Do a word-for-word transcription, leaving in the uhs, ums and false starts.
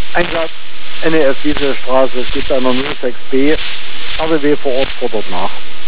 Einsatz N E S Wieselestraße, es gibt einer null sechs B, R W W vor Ort fordert nach.